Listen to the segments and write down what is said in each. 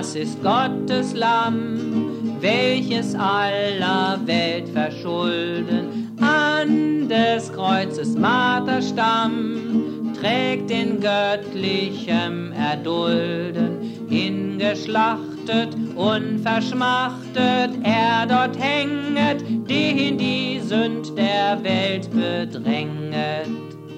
das ist Gottes Lamm, welches aller Welt verschulden. An des Kreuzes Marterstamm trägt in göttlichem Erdulden, hingeschlachtet und verschmachtet, er dort hänget, den die Sünd der Welt bedränget.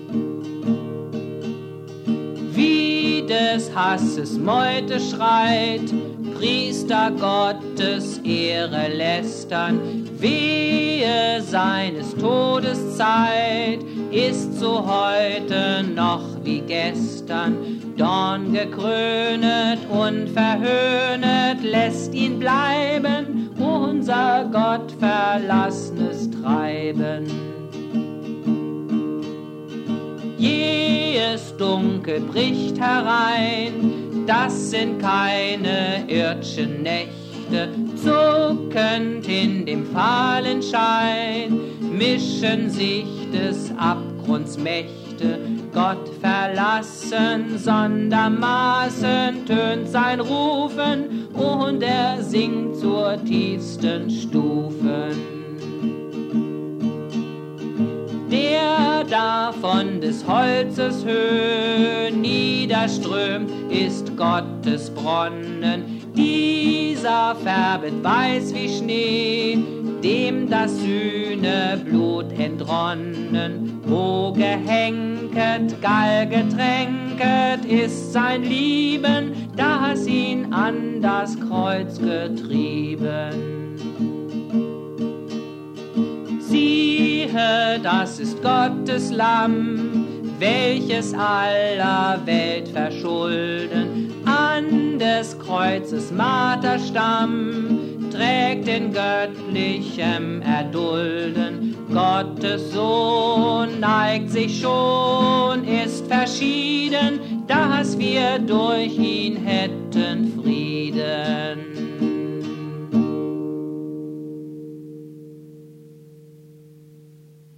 Wie des Hasses Meute schreit, Priester Gottes Ehre lästern, wehe seines Todes Zeit, ist so heute noch wie gestern. Dorn gekrönet und verhöhnet, lässt ihn bleiben, unser Gott verlassenes Treiben. Jähes Dunkel bricht herein, das sind keine ird'schen Nächte, zuckend in dem fahlen Schein mischen sich des Abgrunds Mächte. Gott verlassen, sondermaßen tönt sein Rufen und er singt zur tiefsten Stufen. Der da von des Holzes Höhe niederströmt, ist Gottes Bronnen. Dieser färbet weiß wie Schnee, dem das Sühneblut entronnen. Wo gehenket, Gall getränket, ist sein Lieben, das ihn an das Kreuz getrieben. Siehe, das ist Gottes Lamm, welches aller Welt verschulden. An des Kreuzes Marterstamm trägt in göttlichem Erdulden. Gottes Sohn neigt sich schon, ist verschieden, dass wir durch ihn hätten Frieden.